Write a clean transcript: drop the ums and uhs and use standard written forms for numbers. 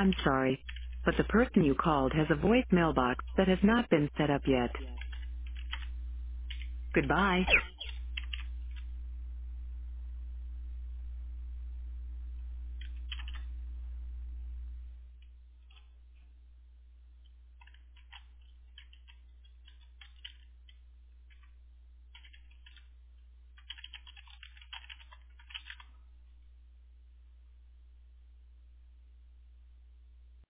I'm sorry, but the person you called has a voicemail box that has not been set up yet. Goodbye.